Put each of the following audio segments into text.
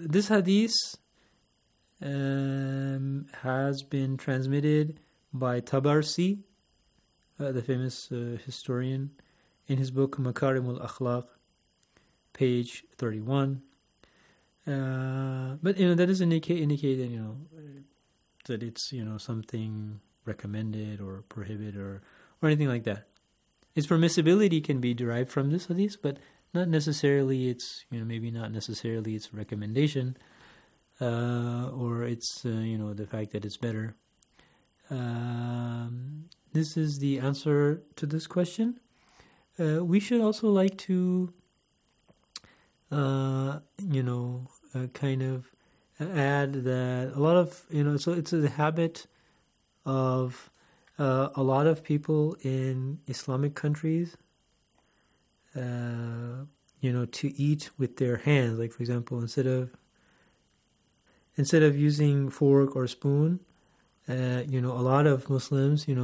This hadith has been transmitted by Tabarsi, the famous historian, in his book Makarim al-Akhlaq, page 31. But that doesn't indicate that that it's something recommended or prohibited or anything like that. Its permissibility can be derived from this hadith, but not necessarily its maybe not necessarily its recommendation, or it's the fact that it's better. This is the answer to this question. We should also like to kind of add that a lot of so it's a habit of a lot of people in Islamic countries to eat with their hands. Like, for example, instead of using fork or spoon, a lot of Muslims a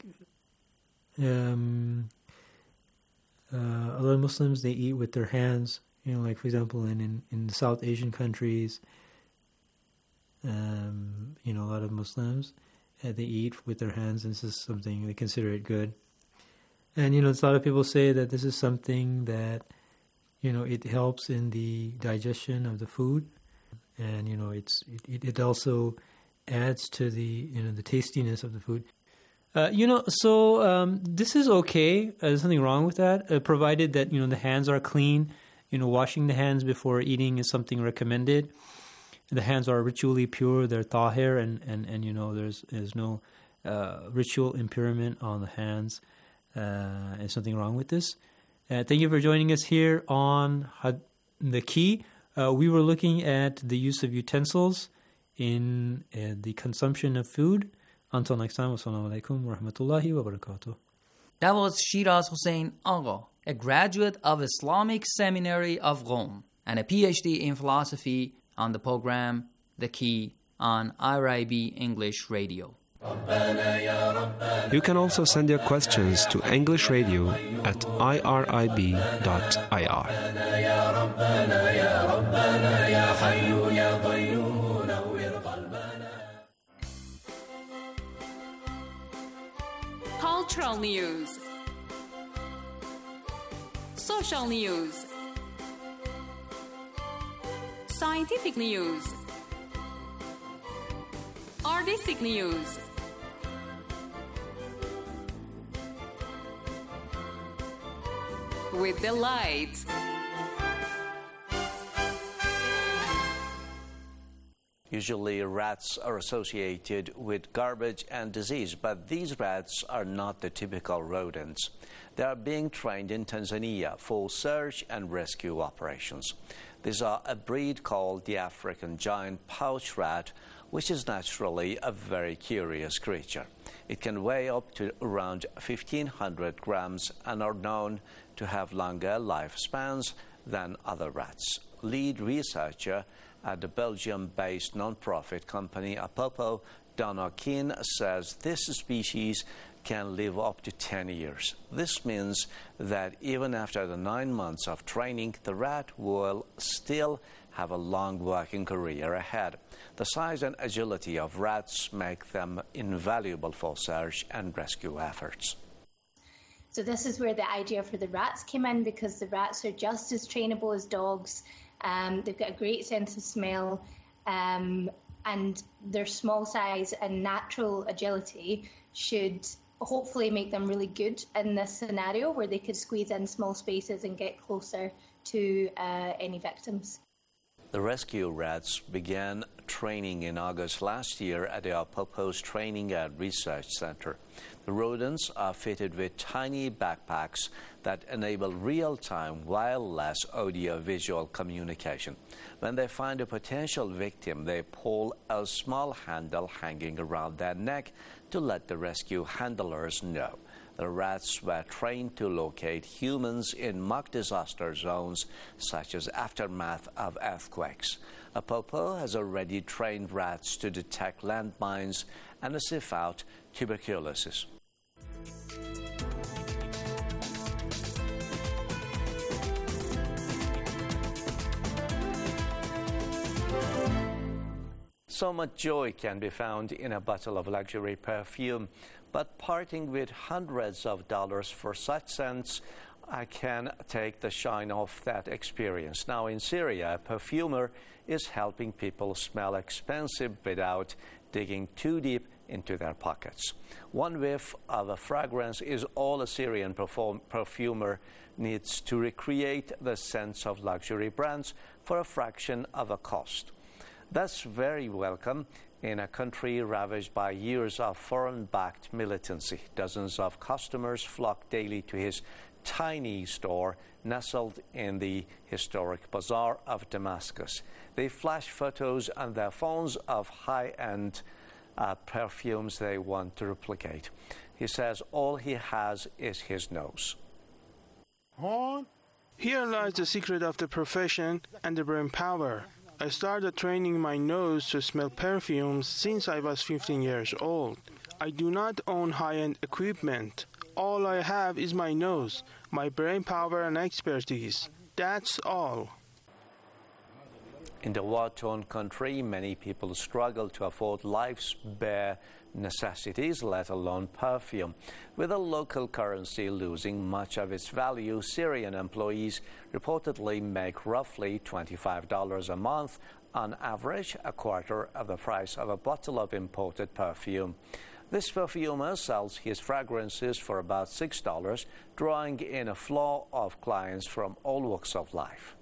lot of Muslims, they eat with their hands. Like, for example, in the South Asian countries, a lot of Muslims, they eat with their hands, and this is something they consider it good. And, a lot of people say that this is something that, it helps in the digestion of the food. And, it also adds to the, the tastiness of the food. This is okay. There's nothing wrong with that, provided that, the hands are clean. Washing the hands before eating is something recommended. The hands are ritually pure; they're tahir, and there's no ritual impairment on the hands. There's nothing wrong with this. Thank you for joining us here on the Key. We were looking at the use of utensils in the consumption of food. Until next time, wassalamu alaikum wa rahmatullahi wa barakatuh. That was Shiraz Hussain Agha, a graduate of Islamic Seminary of Qom and a PhD in philosophy, on the program The Key on IRIB English Radio. You can also send your questions to English Radio at irib.ir. Cultural news, social news, scientific news, artistic news, with delight. Usually rats are associated with garbage and disease, but these rats are not the typical rodents. They are being trained in Tanzania for search and rescue operations. These are a breed called the African giant pouch rat, which is naturally a very curious creature. It can weigh up to around 1,500 grams and are known to have longer lifespans than other rats. Lead researcher at the Belgium-based non-profit company Apopo, Donna Keane, says this species can live up to 10 years. This means that even after the 9 months of training, the rat will still have a long working career ahead. The size and agility of rats make them invaluable for search and rescue efforts. So this is where the idea for the rats came in, because the rats are just as trainable as dogs. They've got a great sense of smell, and their small size and natural agility should hopefully make them really good in this scenario where they could squeeze in small spaces and get closer to any victims. The rescue rats began training in August last year at the Apopo's Training and Research Center. The rodents are fitted with tiny backpacks that enable real-time wireless audio-visual communication. When they find a potential victim, they pull a small handle hanging around their neck to let the rescue handlers know. The rats were trained to locate humans in mock disaster zones, such as aftermath of earthquakes. Apopo has already trained rats to detect landmines and sniff out tuberculosis. So much joy can be found in a bottle of luxury perfume, but parting with hundreds of dollars for such scents can take the shine off that experience. Now in Syria, a perfumer is helping people smell expensive without digging too deep into their pockets. One whiff of a fragrance is all a Syrian perfumer needs to recreate the scents of luxury brands for a fraction of a cost. That's very welcome in a country ravaged by years of foreign-backed militancy. Dozens of customers flock daily to his tiny store nestled in the historic bazaar of Damascus. They flash photos on their phones of high-end perfumes they want to replicate. He says all he has is his nose. Here lies the secret of the profession and the brain power. I started training my nose to smell perfumes since I was 15 years old. I do not own high-end equipment. All I have is my nose, my brain power and expertise. That's all. In the war-torn country, many people struggle to afford life's bare necessities, let alone perfume. With the local currency losing much of its value, Syrian employees reportedly make roughly $25 a month, on average a quarter of the price of a bottle of imported perfume. This perfumer sells his fragrances for about $6, drawing in a flow of clients from all walks of life.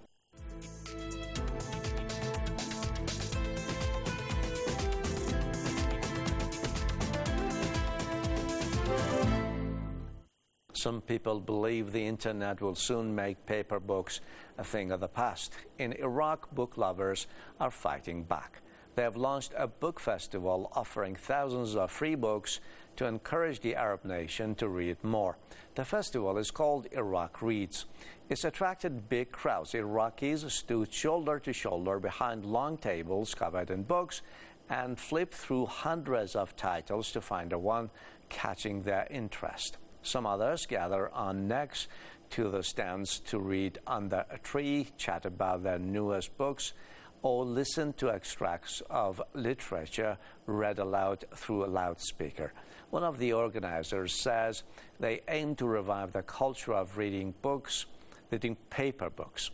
Some people believe the internet will soon make paper books a thing of the past. In Iraq, book lovers are fighting back. They have launched a book festival offering thousands of free books to encourage the Arab nation to read more. The festival is called Iraq Reads. It's attracted big crowds. Iraqis stood shoulder to shoulder behind long tables covered in books and flipped through hundreds of titles to find the one catching their interest. Some others gather on next to the stands to read under a tree, chat about their newest books, or listen to extracts of literature read aloud through a loudspeaker. One of the organizers says they aim to revive the culture of reading paper books.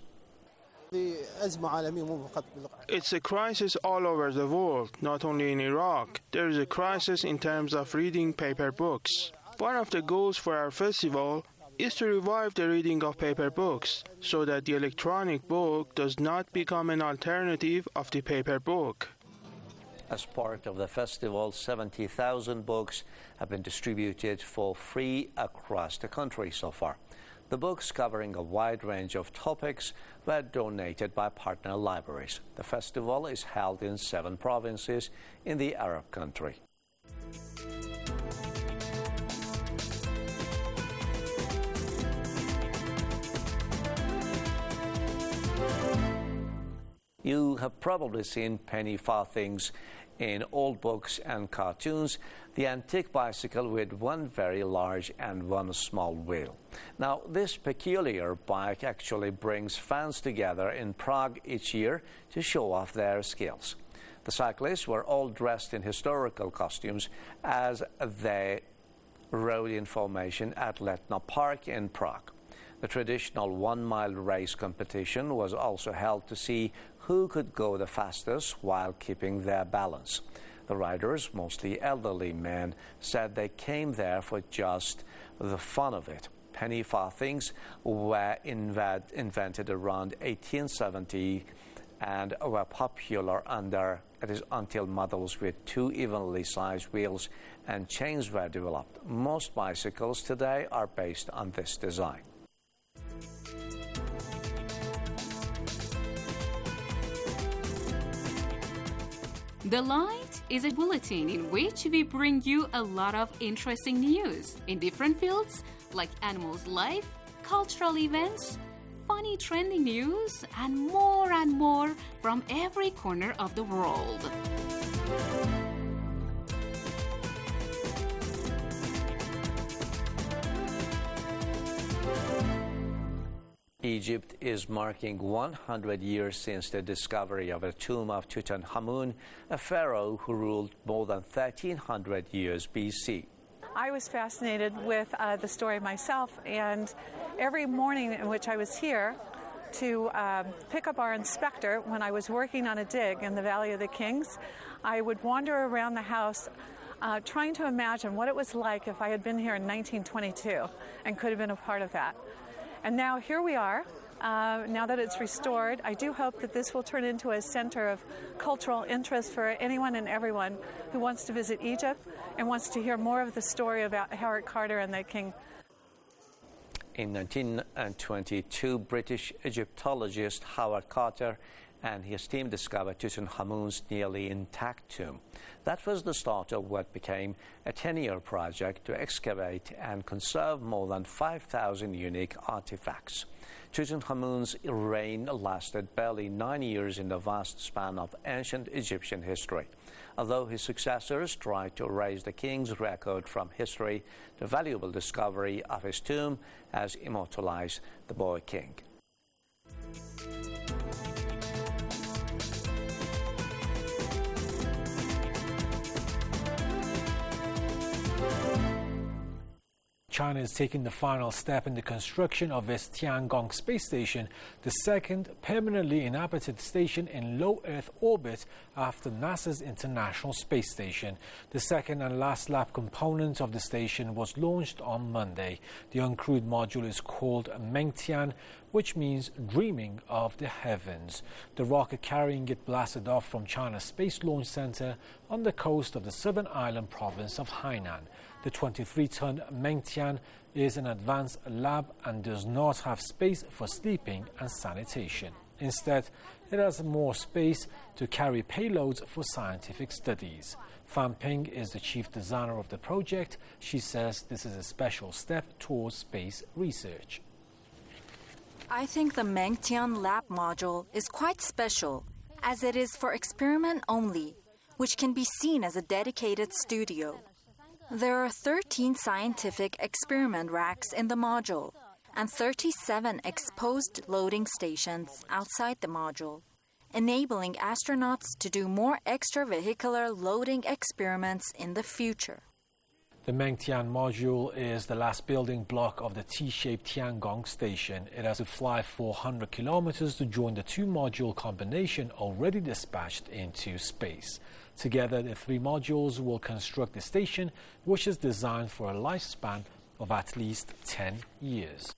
It's a crisis all over the world, not only in Iraq. There is a crisis in terms of reading paper books. One of the goals for our festival is to revive the reading of paper books so that the electronic book does not become an alternative of the paper book. As part of the festival, 70,000 books have been distributed for free across the country so far. The books, covering a wide range of topics, were donated by partner libraries. The festival is held in 7 provinces in the Arab country. You have probably seen penny farthings in old books and cartoons, the antique bicycle with one very large and one small wheel. Now, this peculiar bike actually brings fans together in Prague each year to show off their skills. The cyclists were all dressed in historical costumes as they rode in formation at Letna Park in Prague. The traditional 1-mile race competition was also held to see who could go the fastest while keeping their balance. The riders, mostly elderly men, said they came there for just the fun of it. Penny farthings were invented around 1870 and were popular until models with 2 evenly sized wheels and chains were developed. Most bicycles today are based on this design. The Light is a bulletin in which we bring you a lot of interesting news in different fields like animals' life, cultural events, funny trending news, and more from every corner of the world. Egypt is marking 100 years since the discovery of the tomb of Tutankhamun, a pharaoh who ruled more than 1300 years BC. I was fascinated with the story myself, and every morning in which I was here to pick up our inspector when I was working on a dig in the Valley of the Kings, I would wander around the house trying to imagine what it was like if I had been here in 1922 and could have been a part of that. And now here we are. Now that it's restored, I do hope that this will turn into a center of cultural interest for anyone and everyone who wants to visit Egypt and wants to hear more of the story about Howard Carter and the king. In 1922, British Egyptologist Howard Carter and his team discovered Tutankhamun's nearly intact tomb. That was the start of what became a 10-year project to excavate and conserve more than 5,000 unique artifacts. Tutankhamun's reign lasted barely 9 years in the vast span of ancient Egyptian history. Although his successors tried to erase the king's record from history, the valuable discovery of his tomb has immortalized the boy king. China is taking the final step in the construction of its Tiangong space station, the second permanently inhabited station in low Earth orbit after NASA's International Space Station. The second and last lab component of the station was launched on Monday. The uncrewed module is called Mengtian, which means dreaming of the heavens. The rocket carrying it blasted off from China's Space Launch Center on the coast of the southern island province of Hainan. The 23-ton Mengtian is an advanced lab and does not have space for sleeping and sanitation. Instead, it has more space to carry payloads for scientific studies. Fan Ping is the chief designer of the project. She says this is a special step towards space research. I think the Mengtian lab module is quite special, as it is for experiment only, which can be seen as a dedicated studio. There are 13 scientific experiment racks in the module and 37 exposed loading stations outside the module, enabling astronauts to do more extravehicular loading experiments in the future. The Mengtian module is the last building block of the T-shaped Tiangong station. It has to fly 400 kilometers to join the two-module combination already dispatched into space. Together, the three modules will construct the station, which is designed for a lifespan of at least 10 years.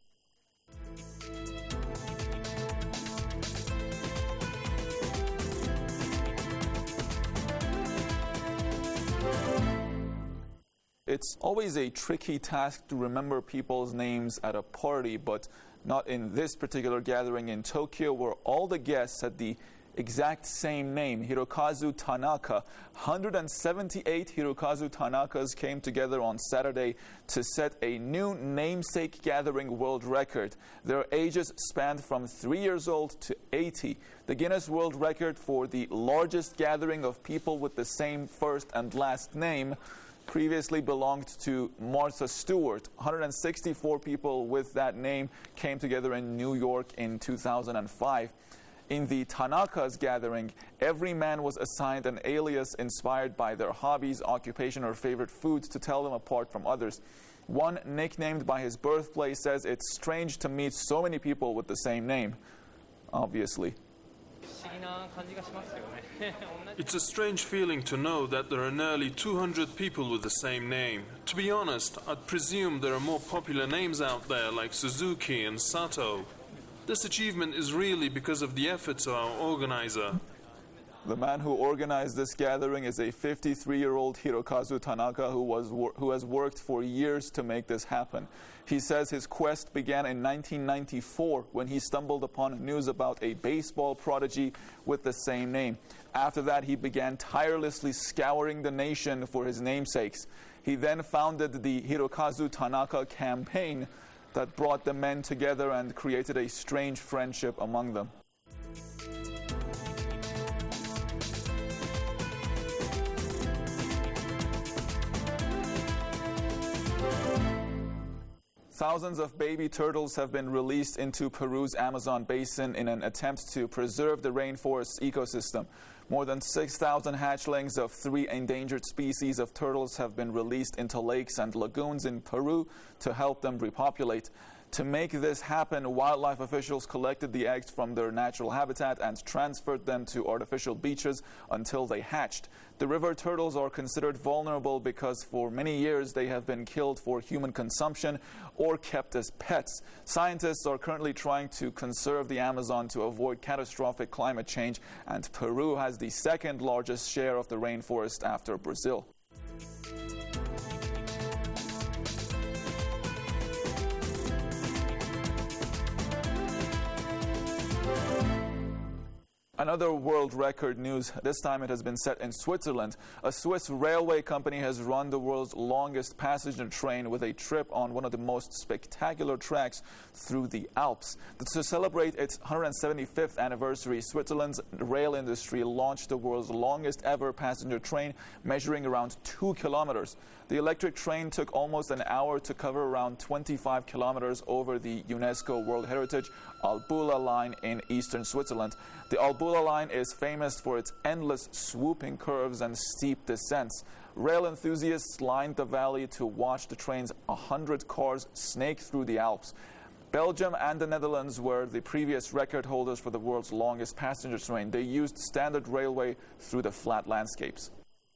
It's always a tricky task to remember people's names at a party, but not in this particular gathering in Tokyo, where all the guests had the exact same name, Hirokazu Tanaka. 178 Hirokazu Tanakas came together on Saturday to set a new namesake gathering world record. Their ages spanned from 3 years old to 80. The Guinness World Record for the largest gathering of people with the same first and last name previously belonged to Martha Stewart. 164 people with that name came together in New York in 2005. In the Tanaka's gathering, every man was assigned an alias inspired by their hobbies, occupation, or favorite foods to tell them apart from others. One, nicknamed by his birthplace, says it's strange to meet so many people with the same name. Obviously. It's a strange feeling to know that there are nearly 200 people with the same name. To be honest, I'd presume there are more popular names out there like Suzuki and Sato. This achievement is really because of the efforts of our organizer. The man who organized this gathering is a 53-year-old Hirokazu Tanaka who has worked for years to make this happen. He says his quest began in 1994 when he stumbled upon news about a baseball prodigy with the same name. After that, he began tirelessly scouring the nation for his namesakes. He then founded the Hirokazu Tanaka campaign that brought the men together and created a strange friendship among them. Thousands of baby turtles have been released into Peru's Amazon basin in an attempt to preserve the rainforest's ecosystem. More than 6,000 hatchlings of 3 endangered species of turtles have been released into lakes and lagoons in Peru to help them repopulate. To make this happen, wildlife officials collected the eggs from their natural habitat and transferred them to artificial beaches until they hatched. The river turtles are considered vulnerable because for many years they have been killed for human consumption or kept as pets. Scientists are currently trying to conserve the Amazon to avoid catastrophic climate change, and Peru has the second largest share of the rainforest after Brazil. Another world record news. This time it has been set in Switzerland. A Swiss railway company has run the world's longest passenger train with a trip on one of the most spectacular tracks through the Alps. To celebrate its 175th anniversary, Switzerland's rail industry launched the world's longest ever passenger train, measuring around 2 kilometers. The electric train took almost an hour to cover around 25 kilometers over the UNESCO World Heritage Albula line in eastern Switzerland. The Albula line is famous for its endless swooping curves and steep descents. Rail enthusiasts lined the valley to watch the train's 100 cars snake through the Alps. Belgium and the Netherlands were the previous record holders for the world's longest passenger train. They used standard railway through the flat landscapes.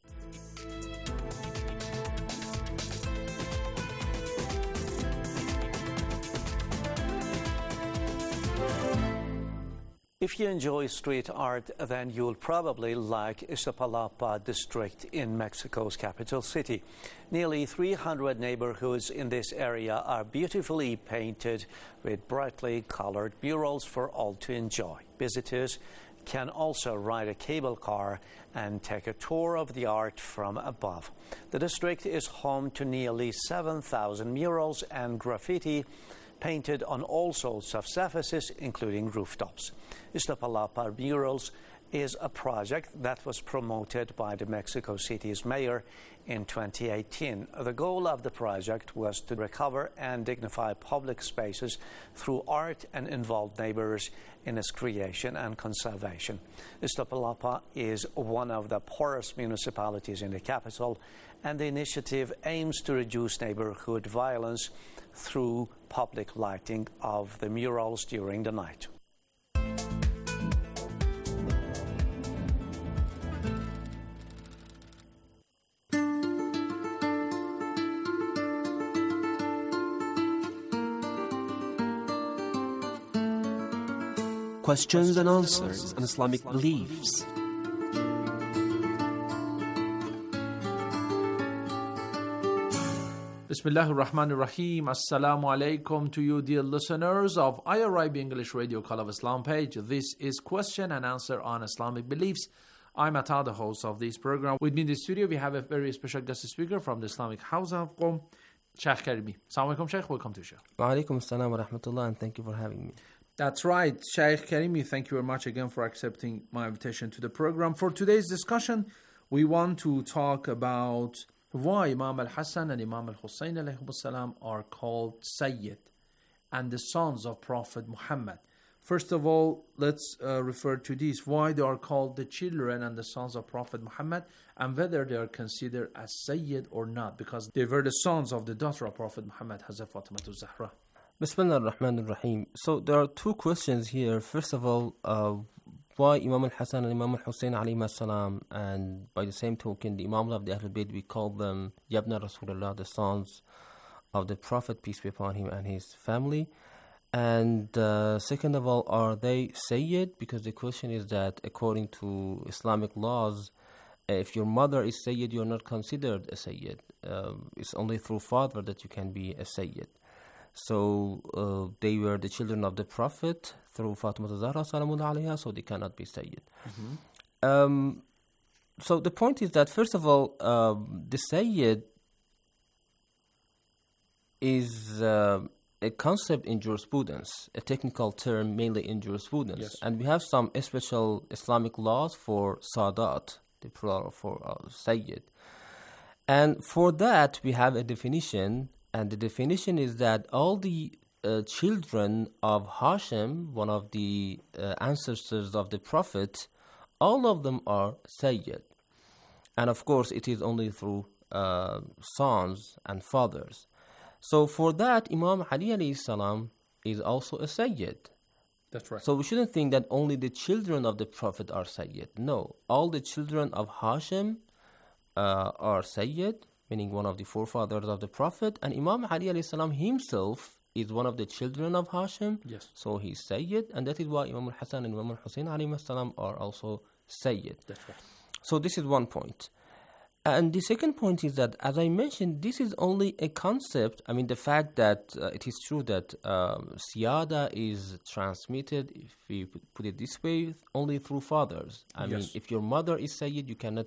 If you enjoy street art, then you'll probably like Iztapalapa district in Mexico's capital city. Nearly 300 neighborhoods in this area are beautifully painted with brightly colored murals for all to enjoy. Visitors can also ride a cable car and take a tour of the art from above. The district is home to nearly 7,000 murals and graffiti painted on all sorts of surfaces, including rooftops. Iztapalapa Murals is a project that was promoted by the Mexico City's mayor in 2018. The goal of the project was to recover and dignify public spaces through art and involve neighbors in its creation and conservation. Iztapalapa is one of the poorest municipalities in the capital, and the initiative aims to reduce neighborhood violence through public lighting of the murals during the night. Questions and answers on Islamic beliefs. Bismillah ar-Rahman ar-Rahim. Assalamu alaikum to you, dear listeners of IRIB English Radio Call of Islam page. This is question and answer on Islamic beliefs. I'm Atta, the host of this program. With me in the studio, we have a very special guest speaker from the Islamic House of Qom, Sheikh Karimi. Assalamu alaikum, Sheikh. Welcome to Sheikh. Wa alaikum assalam wa rahmatullah, and thank you for having me. That's right, Sheikh Karimi. Thank you very much again for accepting my invitation to the program. For today's discussion, we want to talk about why Imam al-Hassan and Imam al-Hussein alayhimussalam are called Sayyid and the sons of Prophet Muhammad. First of all, let's refer to this, why they are called the children and the sons of Prophet Muhammad, and whether they are considered as Sayyid or not, because they were the sons of the daughter of Prophet Muhammad, Hazrat Fatima Zahra. Bismillah ar-Rahman ar-Rahim. So there are two questions here. First of all, why Imam al-Hassan and Imam al-Hussein alayhim as-salam, and by the same token, the Imam of the Ahlul Bayt, we call them Yabna Rasulullah, the sons of the Prophet, peace be upon him, and his family. And second of all, are they Sayyid? Because the question is that according to Islamic laws, if your mother is Sayyid, you are not considered a Sayyid. It's only through father that you can be a Sayyid. So they were the children of the Prophet through Fatima Zahra salamun alayha, so they cannot be Sayyid. Mm-hmm. So the point is that, first of all, the Sayyid is a concept in jurisprudence, a technical term mainly in jurisprudence. Yes. And we have some special Islamic laws for Sadat, the plural for Sayyid. And for that, we have a definition And the definition is that all the children of Hashim, one of the ancestors of the Prophet, all of them are Sayyid. And of course, it is only through sons and fathers. So for that, Imam Ali alayhi salam is also a Sayyid. That's right. So we shouldn't think that only the children of the Prophet are Sayyid. No, all the children of Hashim are Sayyid, meaning one of the forefathers of the Prophet. And Imam Ali alayhi salam himself is one of the children of Hashim. Yes. So he's Sayyid, and that is why Imam al-Hasan and Imam al-Hussein alayhi salam are also Sayyid. That's right. So this is one point. And the second point is that, as I mentioned, this is only a concept. I mean, the fact that it is true that Siyada is transmitted, if we put it this way, only through fathers. I mean, if your mother is Sayyid,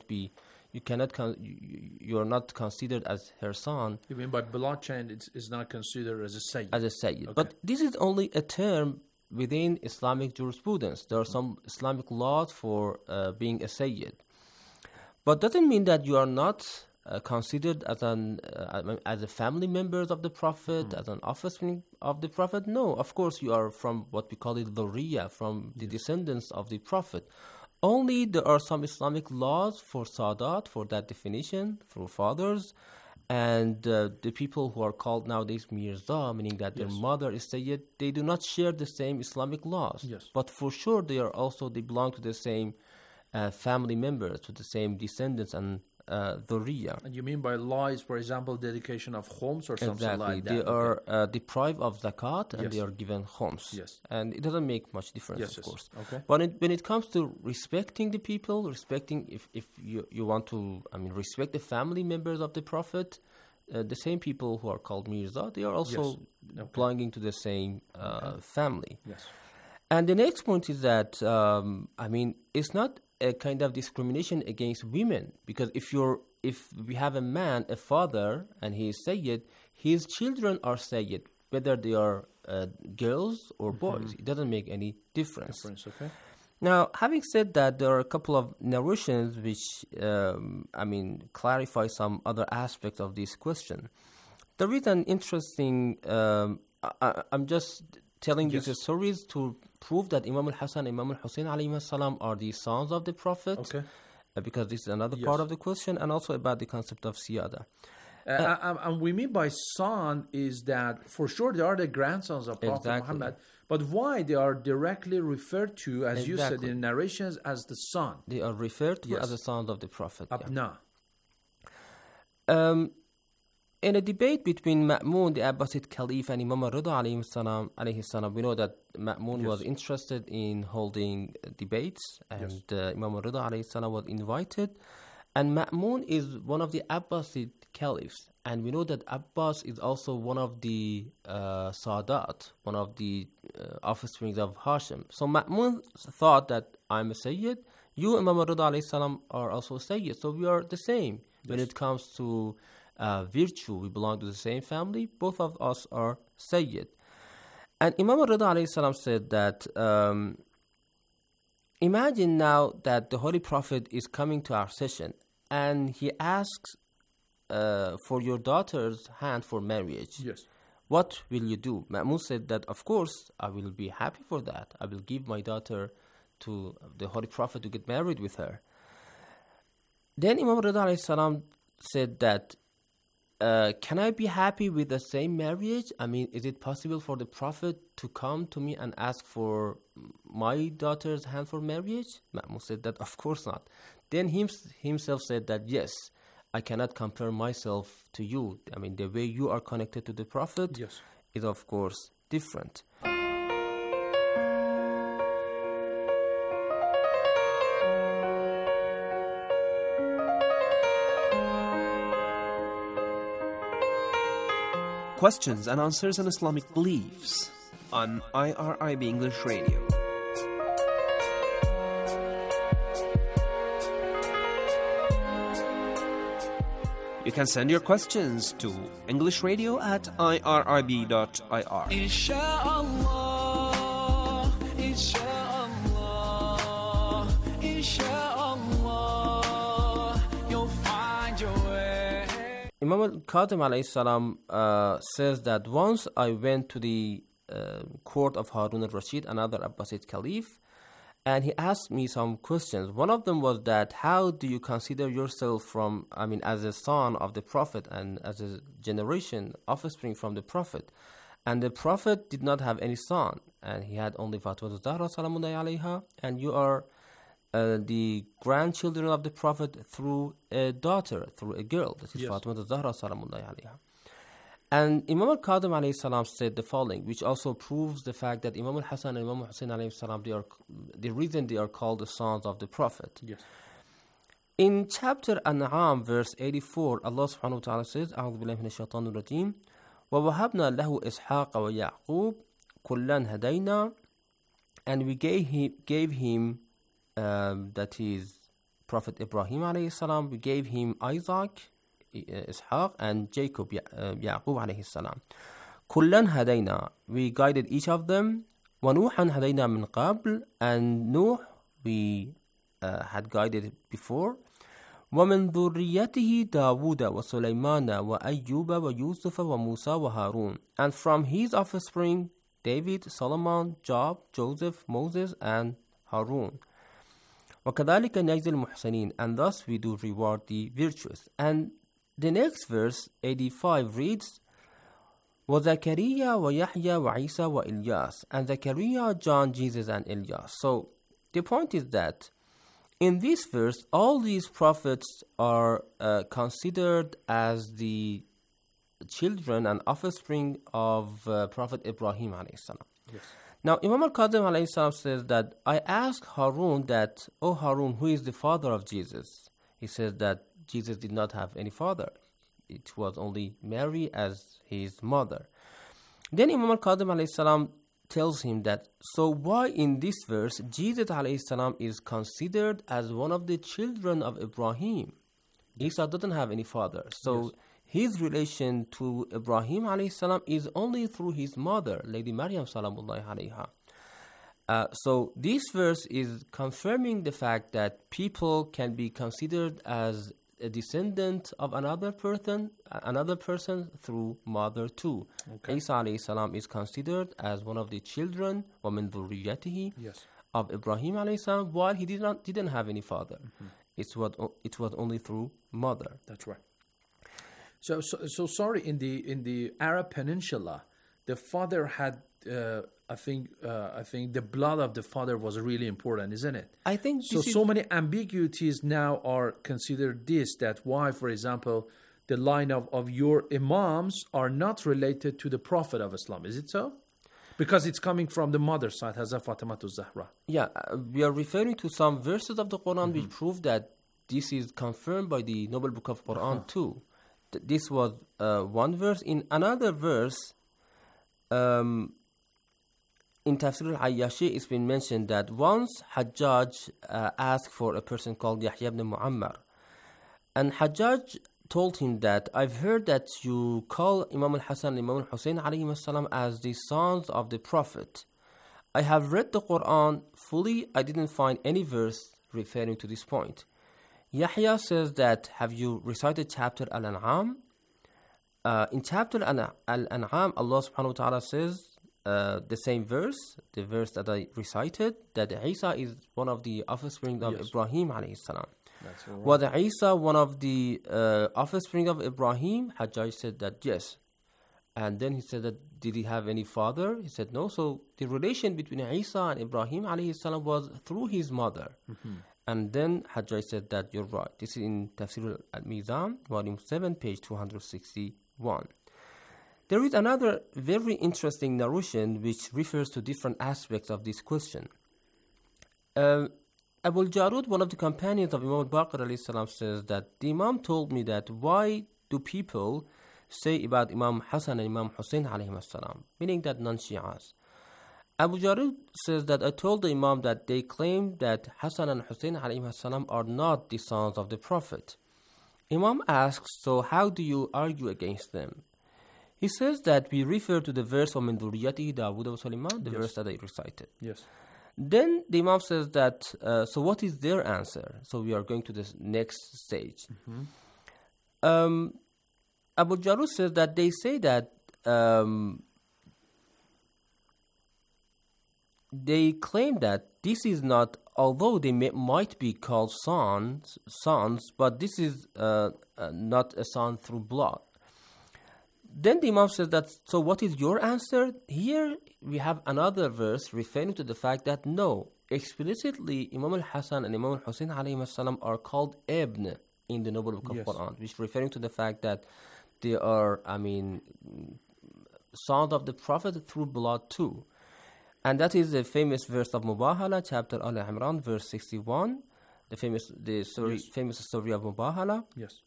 you are not considered as her son. You mean by blood chain, it's not considered as a Sayyid? As a Sayyid. Okay. But this is only a term within Islamic jurisprudence. There are some Islamic laws for being a Sayyid. But doesn't mean that you are not considered as a family member of the Prophet, as an offspring of the Prophet. No, of course you are from what we call it Dhurriya, from the descendants of the Prophet. Only there are some Islamic laws for Sadat, for that definition, through fathers, and the people who are called nowadays Mirza, meaning that their mother is Sayyid, they do not share the same Islamic laws. Yes. But for sure they belong to the same family members, to the same descendants and dhurriya. And you mean by law is, for example, dedication of khums or something like that? They are deprived of zakat and they are given khums. Yes. And it doesn't make much difference, of course. Okay. But when it comes to respecting the people, if you want to, respect the family members of the Prophet, the same people who are called Mirza, they are also belonging to the same family. Yes. And the next point is that, it's not a kind of discrimination against women, because if we have a man, a father, and he is Sayyid, his children are Sayyid, whether they are girls or boys. It doesn't make any difference. Okay. Now, having said that, there are a couple of narrations which, clarify some other aspects of this question. There is an interesting, I'm just telling these stories to prove that Imam al-Hasan and Imam al-Hussein alayhi salam are the sons of the Prophet, because this is another part of the question, and also about the concept of Siyada. And we mean by son is that for sure they are the grandsons of Prophet Muhammad, but why they are directly referred to, as you said in narrations, as the son? They are referred to as the sons of the Prophet. Abna. In a debate between Ma'mun, the Abbasid Caliph, and Imam al-Rida alayhi salam, we know that Ma'mun was interested in holding debates, and Imam al-Rida alayhi salam was invited. And Ma'mun is one of the Abbasid Caliphs, and we know that Abbas is also one of the Sadat, one of the offsprings of Hashim. So Ma'mun thought that I'm a Sayyid, you, Imam al-Rida alayhi salam, are also Sayyid, so we are the same. When it comes to virtue, we belong to the same family, both of us are Sayyid. And Imam al-Rida alayhi salam said that, imagine now that the Holy Prophet is coming to our session and he asks for your daughter's hand for marriage. Yes. What will you do? Ma'mun said that, of course, I will be happy for that. I will give my daughter to the Holy Prophet to get married with her. Then Imam al-Rida alayhi salam said that, can I be happy with the same marriage? Is it possible for the Prophet to come to me and ask for my daughter's hand for marriage? Ma'mun said that, of course not. Then himself said that, yes, I cannot compare myself to you. The way you are connected to the Prophet is, of course, different. Questions and answers on Islamic beliefs on IRIB English Radio. You can send your questions to englishradio@irib.ir. Inshallah, inshallah, inshallah, you'll find your way. Imam al-Qadim alayhi salam says that once I went to the court of Harun al-Rashid, another Abbasid caliph, and he asked me some questions. One of them was that how do you consider yourself as a son of the Prophet and as a generation, offspring from the Prophet? And the Prophet did not have any son, and he had only Fatima Zahra salamullahi alayha, and you are the grandchildren of the Prophet through a daughter, through a girl. This is Fatima Zahra salamullahi alayha. And Imam al-Qadim alayhi salam said the following, which also proves the fact that Imam al-Hasan and Imam al-Hussein alayhi salam, the reason they are called the sons of the Prophet. Yes. In chapter An'am, verse 84, Allah subhanahu wa ta'ala says, أعوذ بالله من الشيطان الرجيم وَوَهَبْنَا لَهُ إِسْحَاقَ وَيَعْقُوبَ كُلًّا هَدَيْنَا, and we gave him that is Prophet Ibrahim alayhi salam, we gave him Isaac, Ishaq, and Jacob, Yaqub alayhi salam. كُلًّا هَدَيْنَا, we guided each of them. وَنُوحًا هَدَيْنَا مِنْ قَبْلِ, and Nuh we had guided before. وَمِنْ ذُرِّيَّتِهِ دَاوُودَ وَسُلَيْمَانَ وَأَيُّوبَ وَيُوسُفَ وَمُوسَى وَهَارُونَ, and from his offspring David, Solomon, Job, Joseph, Moses, and Harun. وَكَذَلِكَ نَجْزِي الْمُحْسِنِينَ, and thus we do reward the virtuous. And the next verse, 85, reads, وَزَكَرِيَّا وَيَحْيَا وَعِيسَى وَإِلْيَاسَ, and Zechariah, John, Jesus, and Ilyas. So the point is that in this verse, all these prophets are considered as the children and offspring of Prophet Ibrahim alayhi salam. Yes. Now, Imam al-Qadim alayhi salam says that I asked Harun that, "O Harun, who is the father of Jesus?" He says that Jesus did not have any father. It was only Mary as his mother. Then Imam al-Qadim alayhi salam tells him that, so why in this verse Jesus alayhi salam is considered as one of the children of Ibrahim? Isa doesn't have any father. So his relation to Ibrahim alayhi salam is only through his mother, Lady Maryam salamullahi alayha. So this verse is confirming the fact that people can be considered as a descendant of another person through mother too. Okay. Isa alayhi salam is considered as one of the children وَمِن ذُرِّيَّتِهِ of Ibrahim alayhi salam, while he didn't have any father. Mm-hmm. It was only through mother. That's right. So sorry, in the Arab Peninsula, the father had I think the blood of the father was really important, isn't it? I think so many ambiguities now are considered that why, for example, the line of your imams are not related to the Prophet of Islam. Is it so? Because it's coming from the mother side, Hazrat Fatima Zahra. Yeah, we are referring to some verses of the Quran which prove that this is confirmed by the Noble Book of Quran too. This was one verse. In another verse, in Tafsir al-Ayyashi, it's been mentioned that once Hajjaj asked for a person called Yahya ibn Muammar, and Hajjaj told him that I've heard that you call Imam al-Hasan and Imam al-Hussein alayhim salam as the sons of the Prophet. I have read the Quran fully. I didn't find any verse referring to this point. Yahya says that, have you recited chapter Al-An'am? In chapter Al-An'am, Allah subhanahu wa ta'ala says the same verse, the verse that I recited, that Isa is one of the offspring of Ibrahim alayhi salam. Was Isa one of the offspring of Ibrahim? Hajjaj said that yes. And then he said that, did he have any father? He said no. So the relation between Isa and Ibrahim alayhi salam was through his mother. Mm-hmm. And then Hajjaj said that you're right. This is in Tafsir al-Mizan, volume 7, page 261. There is another very interesting narration which refers to different aspects of this question. Abu al-Jarud, one of the companions of Imam al-Baqir alayhi salam, says that the Imam told me that why do people say about Imam Hassan and Imam Hussein alayhi salam, meaning that non-Shi'as. Abu Jarud says that I told the Imam that they claim that Hassan and Hussein alayhi salam are not the sons of the Prophet. Imam asks, so how do you argue against them? He says that we refer to the verse of Min Dhurriyyatihi Dawood wa Sulaiman, the verse that I recited. Yes. Then the Imam says that, so what is their answer? So we are going to the next stage. Mm-hmm. Abu Jarud says that they say that they claim that this is not, although they might be called sons, but this is not a son through blood. Then the Imam says that, so what is your answer? Here we have another verse referring to the fact that no, explicitly Imam al-Hasan and Imam al-Hussein alayhim salam are called ibn in the Noble Book of Quran, which is referring to the fact that they are, sons of the Prophet through blood too. And that is the famous verse of Mubahala, chapter Al Imran, verse 61, the famous story of Mubahala. Yes.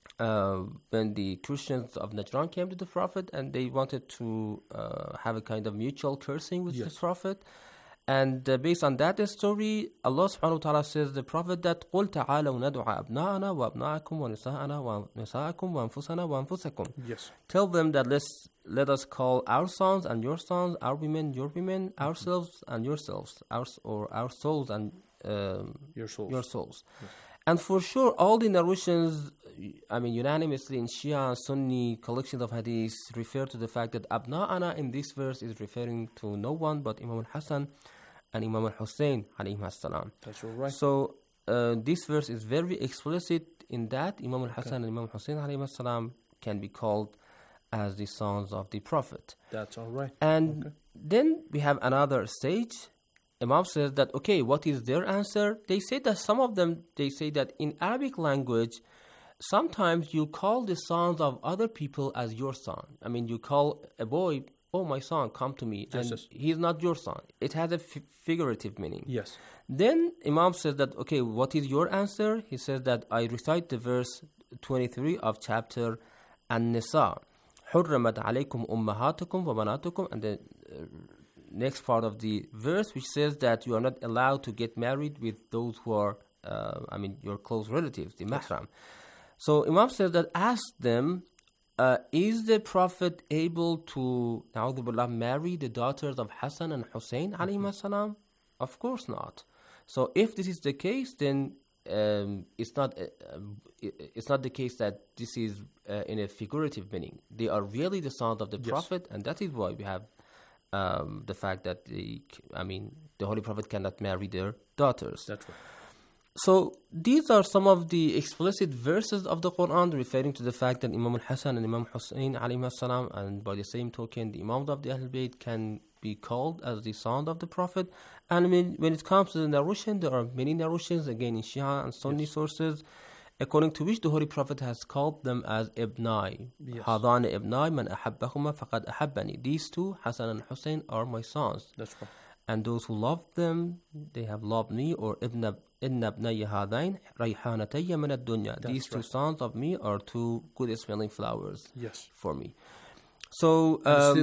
When the Christians of Najran came to the Prophet and they wanted to have a kind of mutual cursing with the Prophet. And based on that story, Allah subhanahu wa ta'ala says the Prophet that قُلْ تَعَالَوْ نَدْعُ أَبْنَاءَنَا وَأَبْنَاءَكُمْ وَنِسَاءَنَا وَنِسَاءَكُمْ وَأَنفُسَنَا وَأَنفُسَكُمْ. Yes. Tell them that let us call our sons and your sons, our women, your women, ourselves and yourselves, our souls and your souls. Yes. And for sure, all the narrations, unanimously in Shia and Sunni collections of hadith refer to the fact that Abna'ana in this verse is referring to no one but Imam al-Hasan and Imam al-Hussein alayhim as-salam. That's all right. So this verse is very explicit in that Imam al-Hasan and Imam al-Hussein alayhim as-salam can be called as the sons of the Prophet. That's all right. And then we have another stage. Imam says that, okay, what is their answer? They say that some of them, they say that in Arabic language, sometimes you call the sons of other people as your son. You call a boy, oh, my son, come to me. And he's not your son. It has a figurative meaning. Yes. Then Imam says that, okay, what is your answer? He says that I recite the verse 23 of chapter An-Nisa. حُرَّمَتْ عَلَيْكُمْ أُمَّهَاتُكُمْ وَبَنَاتُكُمْ. And the next part of the verse, which says that you are not allowed to get married with those who are, your close relatives, the mahram. So Imam says that, ask them, is the Prophet able to, na'udhu marry the daughters of Hassan and Hussein alayhim as-salam? Of course not. So if this is the case, then it's not the case that this is in a figurative meaning. They are really the sons of the Prophet, and that is why we have the fact that the Holy Prophet cannot marry their daughters. That's right. So these are some of the explicit verses of the Quran referring to the fact that Imam al-Hasan and Imam Hussein alayhim as-salam, and by the same token the Imams of the Ahlul Bayt, can be called as the sons of the Prophet. And when it comes to the narration, there are many narrations, again in Shia and Sunni sources, according to which the Holy Prophet has called them as Ibnai. Hadana Ibnai man ahabbahuma faqad ahabbani. These two, Hassan and Hussein, are my sons. That's right. And those who love them, they have loved me. Or Inna ibnayya hadain rayhanatayya min ad-dunya. These two sons of me are two good smelling flowers for me. So,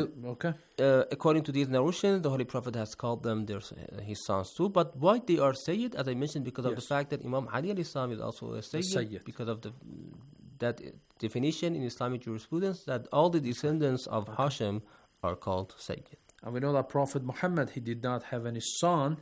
according to these narrations, the Holy Prophet has called them his sons too. But why they are Sayyid, as I mentioned, because of the fact that Imam Ali alayhi salam is also a Sayyid, because of that definition in Islamic jurisprudence that all the descendants of Hashim are called Sayyid. And we know that Prophet Muhammad, he did not have any son,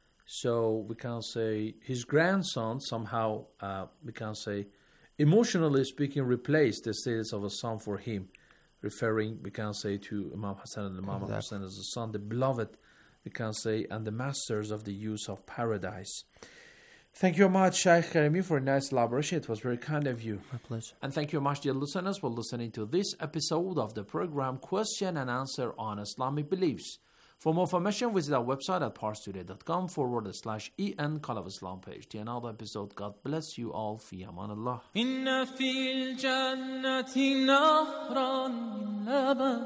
so we can say his grandson somehow, we can say, emotionally speaking, replaced the status of a son for him. Referring, we can say, to Imam Hassan and Imam Hussein as the son, the beloved, we can say, and the masters of the use of paradise. Thank you very much, Shaykh Karimi, for a nice elaboration. It was very kind of you. My pleasure. And thank you very much, dear listeners, for listening to this episode of the program Question and Answer on Islamic Beliefs. For more information, visit our website at parstoday.com/en Call of Islam page. To another episode, God bless you all. Fi amanallah. Inna fil jannati nahran min laban.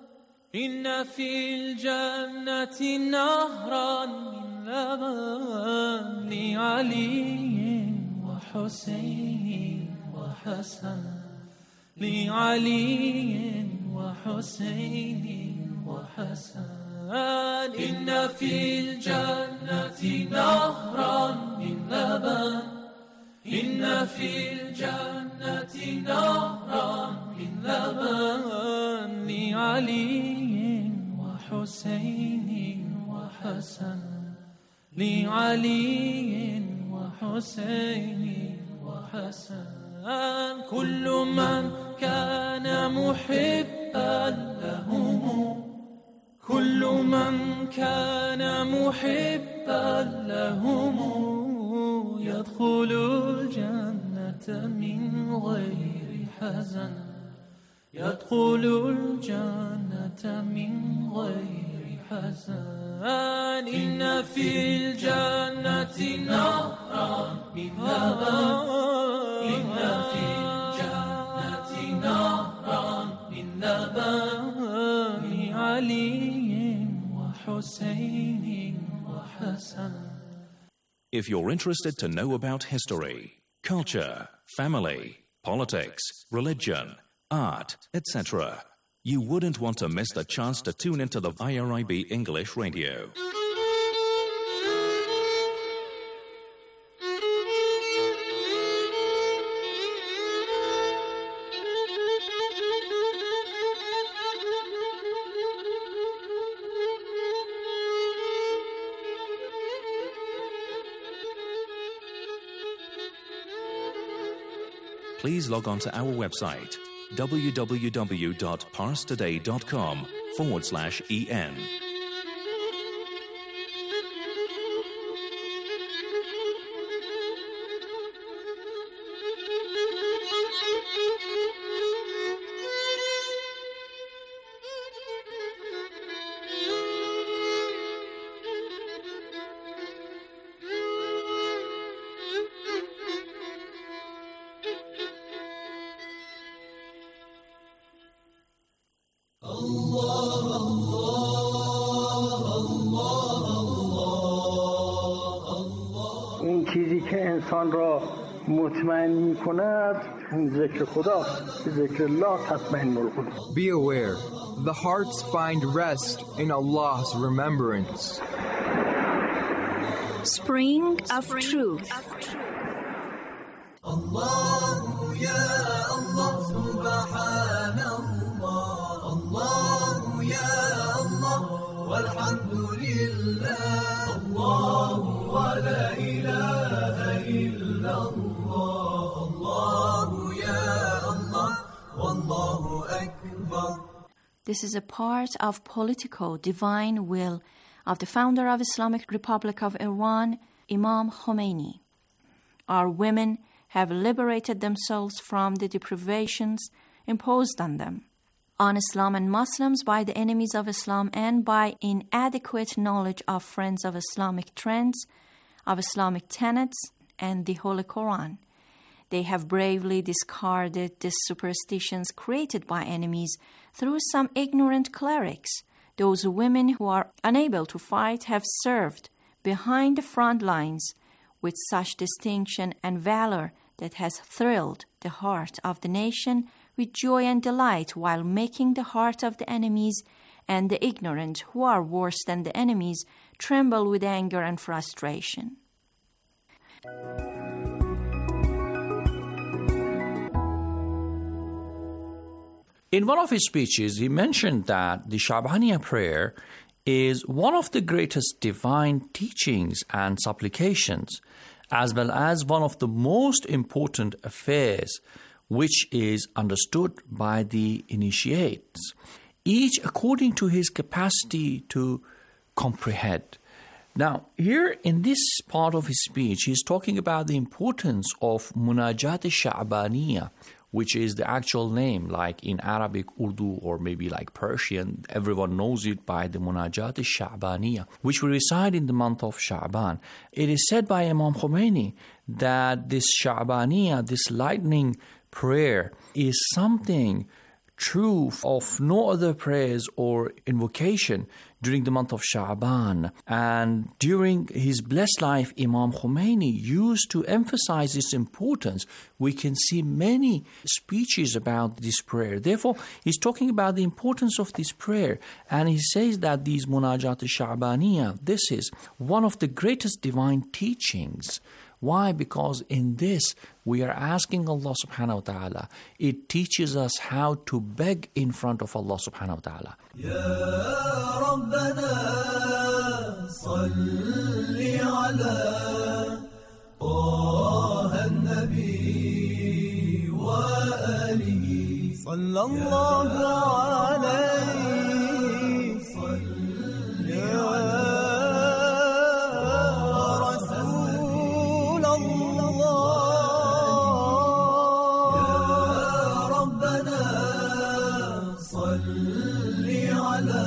Inna fil jannati nahran min laban. Li Ali wa Hussein wa Hassan. Li Ali wa Hussein wa Hassan. إن في الجنة نهرا من لبن إن في الجنة نهرا من لبن لعلي وحسين وحسن لعلي وحسين وحسن كل من كان محبا لهم كل من كان محبا لهم يدخل الجنة من غير حزن يدخل الجنة من غير حزن إن في الجنة نهرا من لبن إن في الجنة نهرا من لبن علي وحسين وحسن. If you're interested to know about history, culture, family, politics, religion, art, etc., you wouldn't want to miss the chance to tune into the IRIB English Radio. Please log on to our website www.parstoday.com/en. اون چیزی که انسان را مطمئن می‌کند ذکر خداست. ذکر الله تطمئن القلوب. Be aware, the hearts find rest in Allah's remembrance. Spring of Truth. Allah ya Allah subhanallah Allah ya Allah walhamdulillah Allah wa la ilaha illallah Allah ya Allah wallahu akbar. This is a part of political divine will of the founder of Islamic Republic of Iran, Imam Khomeini. Our women have liberated themselves from the deprivations imposed on them, on Islam and Muslims by the enemies of Islam and by inadequate knowledge of friends of Islamic trends, of Islamic tenets, and the Holy Quran. They have bravely discarded the superstitions created by enemies through some ignorant clerics. Those women who are unable to fight have served behind the front lines with such distinction and valor that has thrilled the heart of the nation with joy and delight while making the heart of the enemies and the ignorant, who are worse than the enemies, tremble with anger and frustration. In one of his speeches, he mentioned that the Sha'baniya prayer is one of the greatest divine teachings and supplications, as well as one of the most important affairs which is understood by the initiates, each according to his capacity to comprehend. Now, here in this part of his speech, he's talking about the importance of Munajat al-Sha'baniyah, which is the actual name, like in Arabic, Urdu, or maybe like Persian. Everyone knows it by the Munajat al-Sha'baniyah, which we recite in the month of Sha'ban. It is said by Imam Khomeini that this Sha'baniyah, this lightning prayer, is something true of no other prayers or invocation during the month of Sha'ban. And during his blessed life, Imam Khomeini used to emphasize its importance. We can see many speeches about this prayer. Therefore, he's talking about the importance of this prayer. And he says that these Munajat al-Sha'baniyah, this is one of the greatest divine teachings. Why? Because in this, we are asking Allah subhanahu wa ta'ala. It teaches us how to beg in front of Allah subhanahu wa ta'ala. Ya Rabbana salli ala Taha al-Nabi wa alihi صلى الله عليه يا رسول الله يا ربنا صل على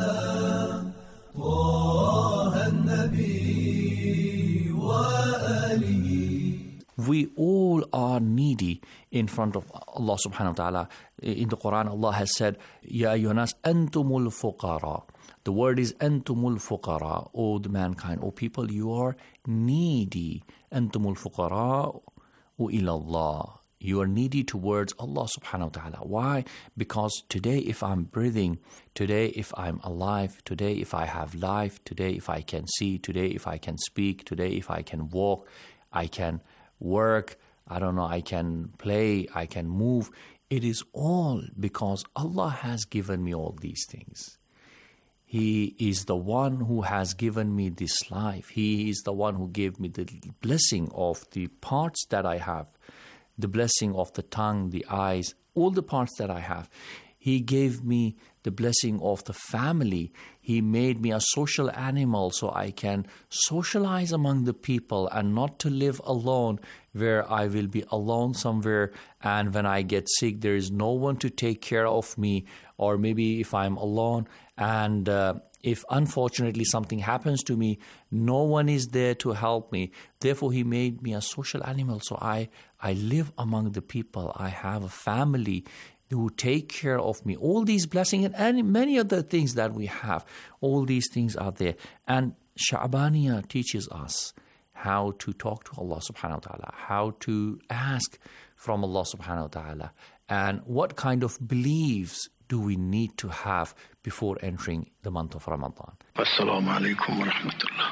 طه النبي وآله. We all are needy in front of Allah subhanahu wa ta'ala. In the Quran, Allah has said, Ya ayyuhanas antumul fuqara. The word is antumul fuqara, O the mankind, O people, you are needy. Antumul fuqara ilallah. You are needy towards Allah subhanahu wa ta'ala. Why? Because today if I'm breathing, today if I'm alive, today if I have life, today if I can see, today if I can speak, today if I can walk, I can work, I can play, I can move. It is all because Allah has given me all these things. He is the one who has given me this life. He is the one who gave me the blessing of the parts that I have, the blessing of the tongue, the eyes, all the parts that I have. He gave me the blessing of the family. He made me a social animal so I can socialize among the people and not to live alone where I will be alone somewhere, and when I get sick there is no one to take care of me, or maybe if I'm alone and if unfortunately something happens to me, no one is there to help me. Therefore, He made me a social animal so I live among the people. I have a family who take care of me. All these blessings and many other things that we have, all these things are there. And Sha'baniyah teaches us how to talk to Allah subhanahu wa ta'ala, how to ask from Allah subhanahu wa ta'ala, and what kind of beliefs do we need to have before entering the month of Ramadan. Assalamu alaikum wa rahmatullah.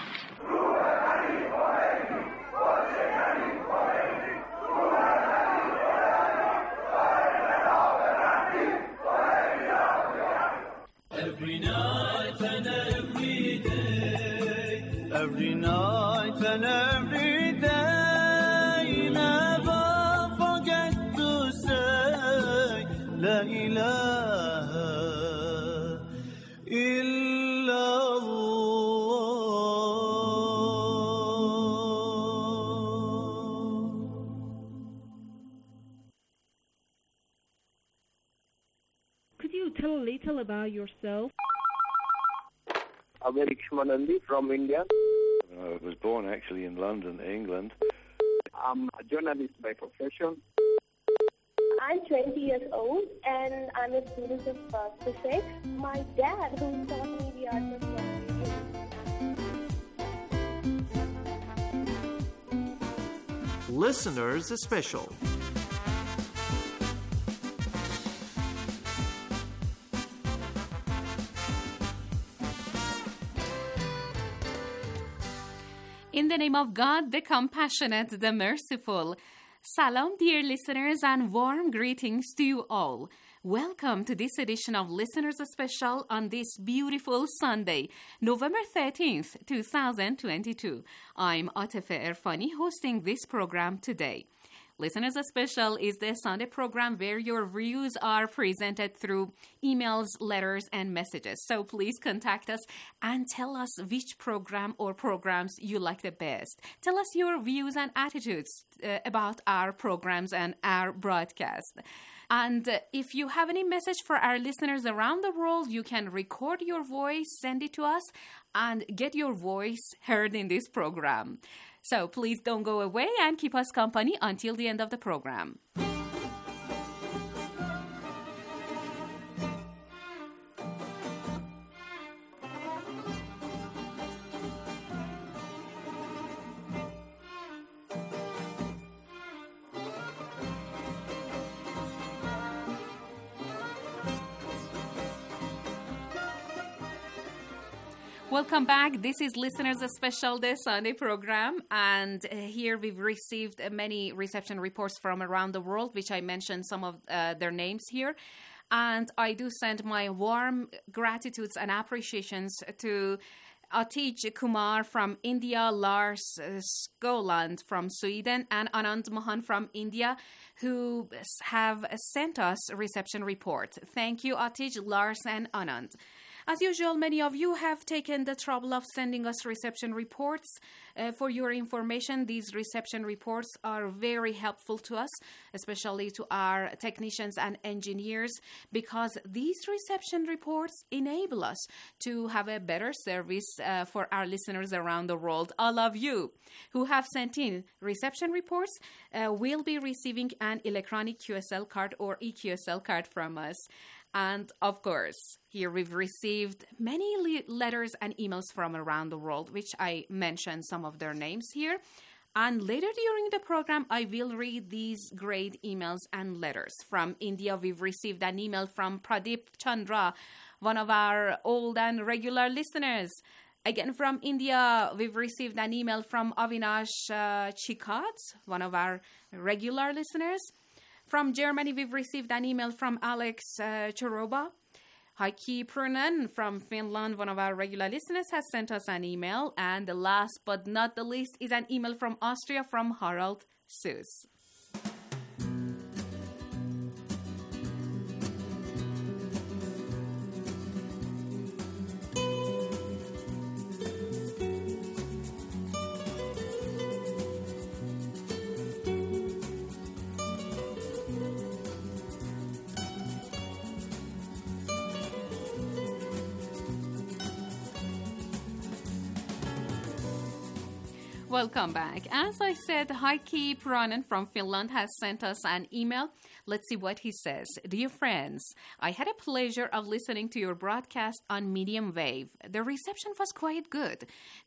Every night and every day, every night and every day, never forget to say La ilaha illallah. Could you tell a little about yourself? I'm Eric Shmanandi from India. I was born actually in London, England. I'm a journalist by profession. I'm 20 years old and I'm a student of physics. My dad, who taught me the art of writing. Listeners Special. In the name of God, the compassionate, the merciful. Salam, dear listeners, and warm greetings to you all. Welcome to this edition of Listeners Special on this beautiful Sunday, November 13th, 2022. I'm Atife Erfani, hosting this program today. Listeners Special is the Sunday program where your views are presented through emails, letters, and messages. So please contact us and tell us which program or programs you like the best. Tell us your views and attitudes about our programs and our broadcast. And if you have any message for our listeners around the world, you can record your voice, send it to us, and get your voice heard in this program. So please don't go away and keep us company until the end of the program. Welcome back. This is Listeners Special Day Sunday program, and here we've received many reception reports from around the world, which I mentioned some of their names here. And I do send my warm gratitudes and appreciations to Atij Kumar from India, Lars Skoland from Sweden, and Anand Mohan from India, who have sent us a reception report. Thank you, Atij, Lars, and Anand. As usual, many of you have taken the trouble of sending us reception reports. For your information, these reception reports are very helpful to us, especially to our technicians and engineers, because these reception reports enable us to have a better service for our listeners around the world. All of you who have sent in reception reports will be receiving an electronic QSL card or EQSL card from us. And of course, here we've received many letters and emails from around the world, which I mentioned some of their names here. And later during the program, I will read these great emails and letters. From India, we've received an email from Pradeep Chandra, one of our old and regular listeners. Again, from India, we've received an email from Avinash Chikat, one of our regular listeners. From Germany, we've received an email from Alex Choroba. Heikki Prunen from Finland, one of our regular listeners, has sent us an email. And the last but not the least is an email from Austria from Harald Süß. Welcome back. As I said, Heikki Puranen from Finland has sent us an email. Let's see what he says. Dear friends, I had a pleasure of listening to your broadcast on medium wave. The reception was quite good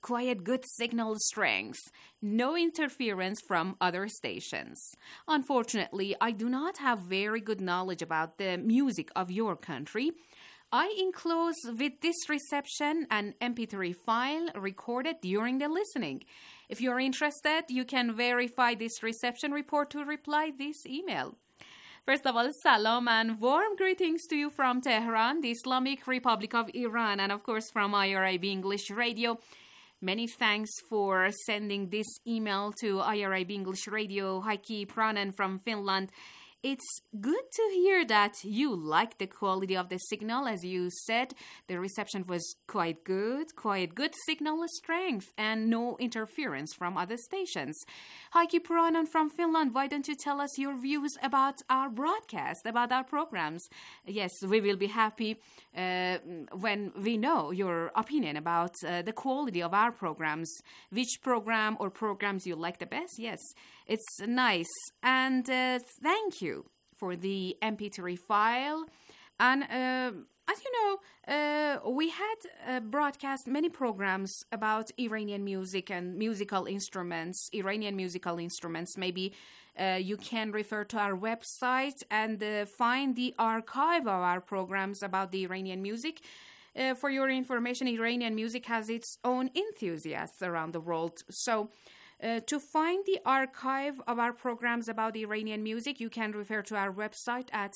signal strength, no interference from other stations. Unfortunately, I do not have very good knowledge about the music of your country. I enclose with this reception an MP3 file recorded during the listening. If you're interested, you can verify this reception report to reply this email. First of all, salam and warm greetings to you from Tehran, the Islamic Republic of Iran, and of course from IRIB English Radio. Many thanks for sending this email to IRIB English Radio, Heikki Pranen from Finland. It's good to hear that you like the quality of the signal. As you said, the reception was quite good signal strength, and no interference from other stations. Heikki Puranen from Finland, why don't you tell us your views about our broadcast, about our programs? Yes, we will be happy when we know your opinion about the quality of our programs. Which program or programs you like the best? Yes, it's nice. And thank you for the MP3 file. And as you know, we had broadcast many programs about Iranian music and musical instruments, Iranian musical instruments. Maybe you can refer to our website and find the archive of our programs about the Iranian music. For your information, Iranian music has its own enthusiasts around the world. So to find the archive of our programs about Iranian music, you can refer to our website at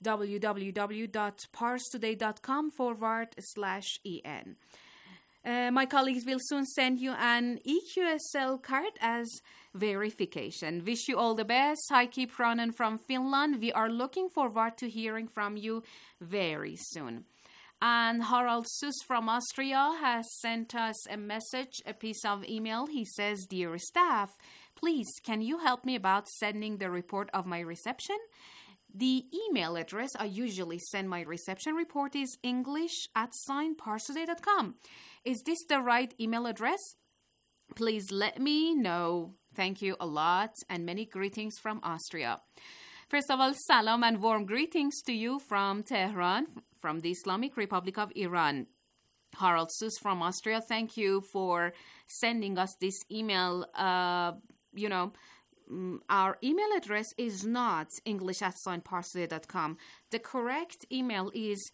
www.parstoday.com/en. My colleagues will soon send you an EQSL card as verification. Wish you all the best. Heikki Pranen from Finland. We are looking forward to hearing from you very soon. And Harald Süß from Austria has sent us a message, a piece of email. He says, Dear staff, please, can you help me about sending the report of my reception? The email address I usually send my reception report is english@parstoday.com. Is this the right email address? Please let me know. Thank you a lot, and many greetings from Austria. First of all, salam and warm greetings to you from Tehran, from the Islamic Republic of Iran. Harald Süß from Austria, thank you for sending us this email. Our email address is not english@parstoday.com. The correct email is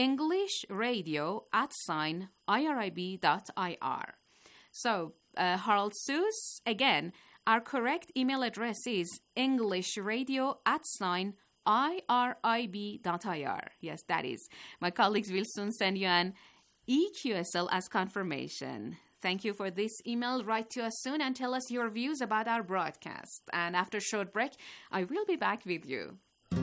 englishradio@irib.ir. So, Harald Süß, again, our correct email address is englishradio@irib.ir. Yes, that is. My colleagues will soon send you an EQSL as confirmation. Thank you for this email. Write to us soon and tell us your views about our broadcast. And after a short break, I will be back with you.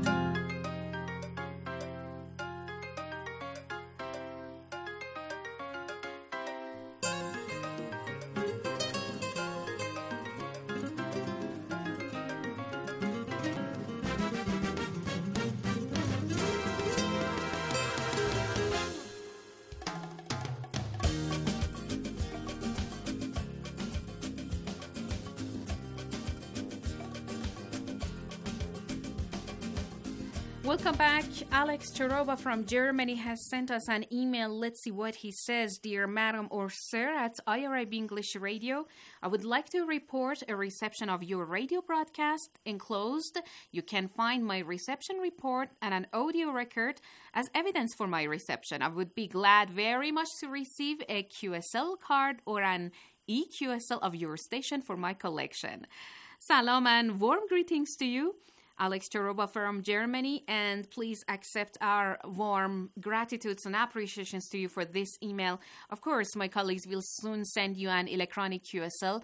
Welcome back. Alex Choroba from Germany has sent us an email. Let's see what he says. Dear Madam or Sir at IRIB English Radio, I would like to report a reception of your radio broadcast. Enclosed, you can find my reception report and an audio record as evidence for my reception. I would be glad very much to receive a QSL card or an EQSL of your station for my collection. Salam and warm greetings to you. Alex Choroba from Germany, and please accept our warm gratitudes and appreciations to you for this email. Of course, my colleagues will soon send you an electronic QSL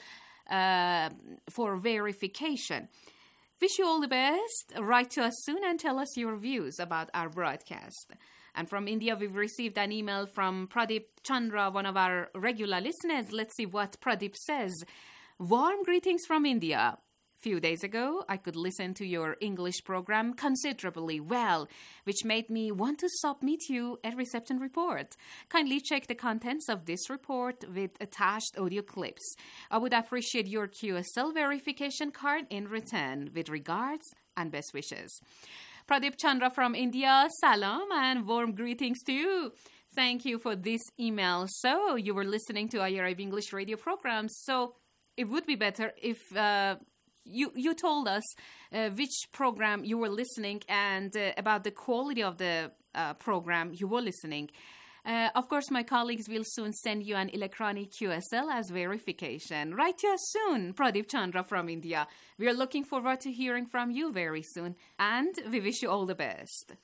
for verification. Wish you all the best. Write to us soon and tell us your views about our broadcast. And from India, we've received an email from Pradeep Chandra, one of our regular listeners. Let's see what Pradeep says. Warm greetings from India. Few days ago, I could listen to your English program considerably well, which made me want to submit you a reception report. Kindly check the contents of this report with attached audio clips. I would appreciate your QSL verification card in return. With regards and best wishes. Pradeep Chandra from India, salam and warm greetings to you. Thank you for this email. So, you were listening to IRIB English radio programs, so it would be better if you told us which program you were listening and about the quality of the program you were listening. Of course, my colleagues will soon send you an electronic QSL as verification. Write to us soon, Pradeep Chandra from India. We are looking forward to hearing from you very soon, and we wish you all the best.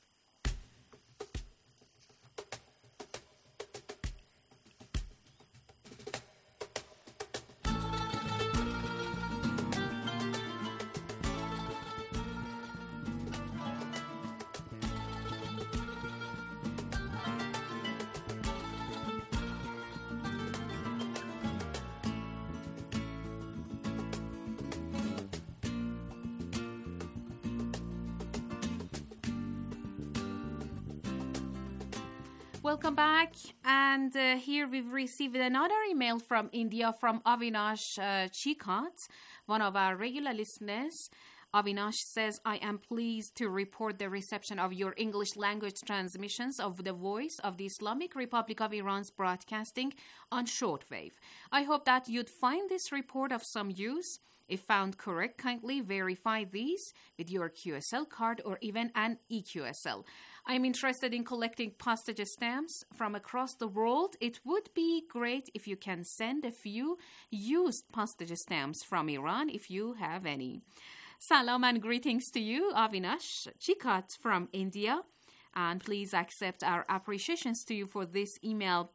Welcome back, and here we've received another email from India from Avinash Chikat, one of our regular listeners. Avinash says, I am pleased to report the reception of your English language transmissions of the Voice of the Islamic Republic of Iran's broadcasting on shortwave. I hope that you'd find this report of some use. If found correct, kindly verify these with your QSL card or even an EQSL. I'm interested in collecting postage stamps from across the world. It would be great if you can send a few used postage stamps from Iran if you have any. Salam and greetings to you, Avinash Chikat from India. And please accept our appreciations to you for this email.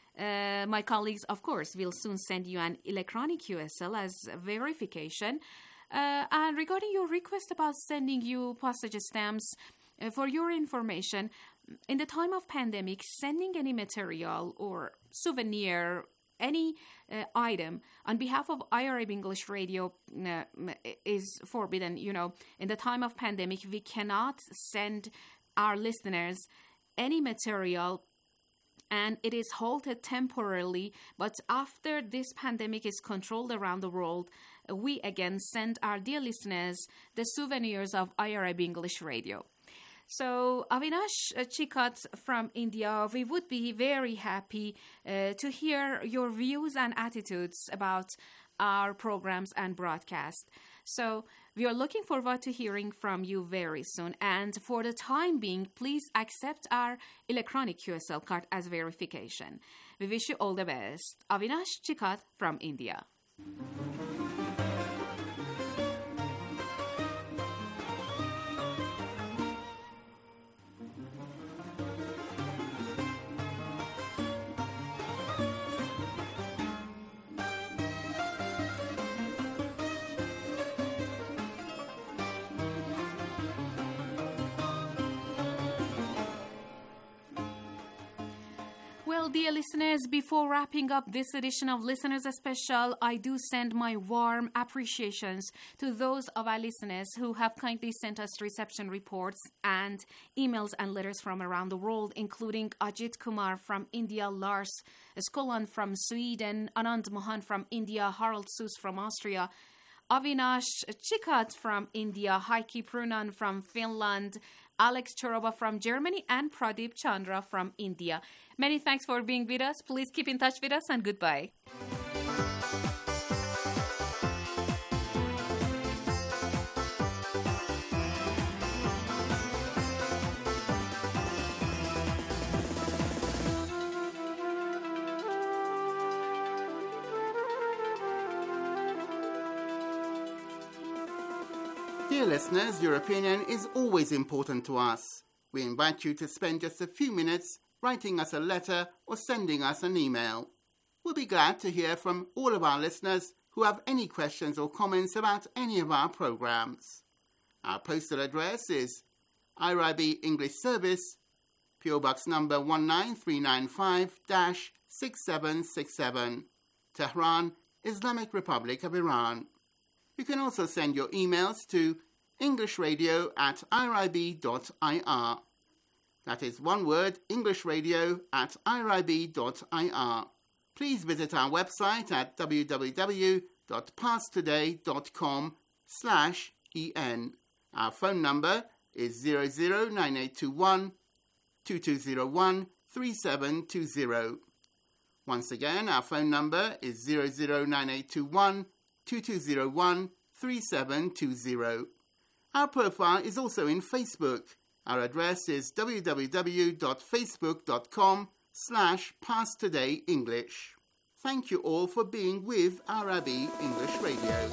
My colleagues, of course, will soon send you an electronic QSL as verification. And regarding your request about sending you postage stamps, for your information, in the time of pandemic, sending any material or souvenir, any item on behalf of IRIB English Radio is forbidden. You know, in the time of pandemic, we cannot send our listeners any material, and it is halted temporarily. But after this pandemic is controlled around the world, we again send our dear listeners the souvenirs of IRIB English Radio. So, Avinash Chikat from India, we would be very happy to hear your views and attitudes about our programs and broadcast. So, we are looking forward to hearing from you very soon. And for the time being, please accept our electronic QSL card as verification. We wish you all the best. Avinash Chikat from India. dear listeners, before wrapping up this edition of Listeners Special, I do send my warm appreciations to those of our listeners who have kindly sent us reception reports and emails and letters from around the world, including Ajit Kumar from India, Lars Skolan from Sweden, Anand Mohan from India, Harald Sus from Austria, Avinash Chikat from India, Heikki Prunan from Finland, Alex Choroba from Germany, and Pradeep Chandra from India. Many thanks for being with us. Please keep in touch with us, and goodbye. Dear listeners, your opinion is always important to us. We invite you to spend just a few minutes writing us a letter or sending us an email. We'll be glad to hear from all of our listeners who have any questions or comments about any of our programs. Our postal address is IRIB English Service, PO Box number 19395-6767, Tehran, Islamic Republic of Iran. You can also send your emails to englishradio@irib.ir. That is one word, englishradio@irib.ir. Please visit our website at www.pasttoday.com/en. Our phone number is 009821 2201 3720. Once again, our phone number is 009821 2201 3720. Our profile is also in Facebook. Our address is www.facebook.com/PastTodayEnglish. Thank you all for being with Arabi English Radio.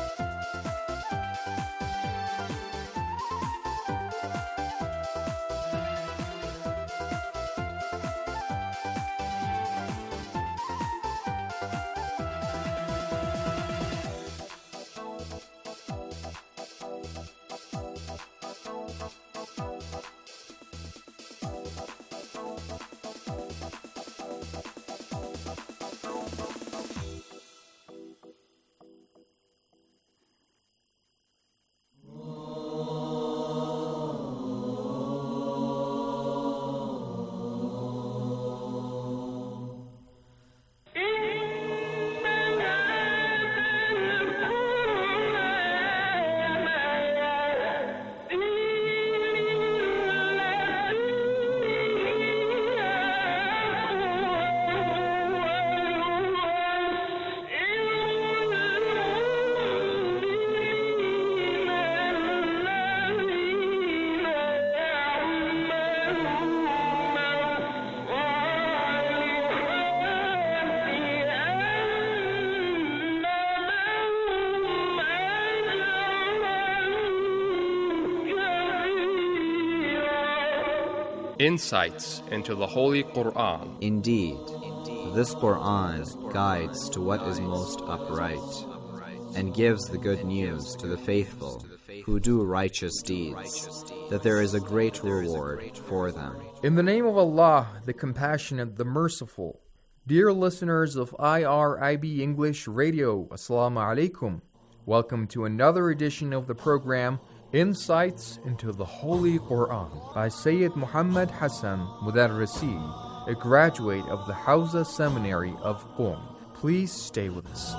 Insights into the Holy Quran. Indeed, this Quran guides to what is most upright and gives the good news to the faithful who do righteous deeds, that there is a great reward for them. In the name of Allah, the Compassionate, the Merciful. Dear listeners of IRIB English Radio, Assalamu alaikum. Welcome to another edition of the program Insights into the Holy Quran by Sayyid Muhammad Hassan Mudarrisi, a graduate of the Hawza Seminary of Qom. Please stay with us.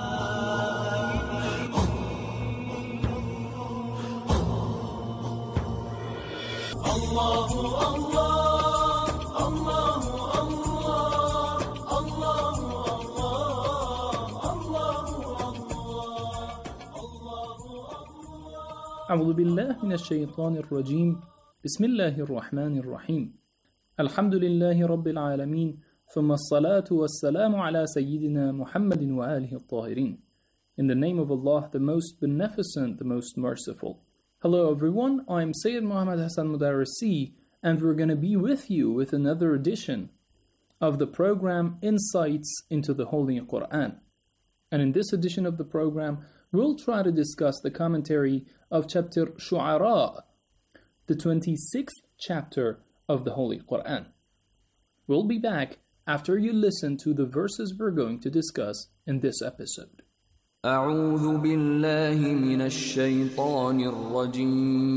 أعوذ بالله من الشيطان الرجيم بسم الله الرحمن الرحيم الحمد لله رب العالمين ثم الصلاة والسلام على سيدنا محمد وآله الطاهرين. In the name of Allah, the most beneficent, the most merciful. Hello everyone, I'm Sayyid Muhammad Hassan Mudarrisi, and we're going to be with you with another edition of the program Insights into the Holy Quran. And in this edition of the program, we'll try to discuss the commentary of chapter Shu'ara, the 26th chapter of the Holy Quran. We'll be back after you listen to the verses we're going to discuss in this episode. أعوذ بالله من الشيطان الرجيم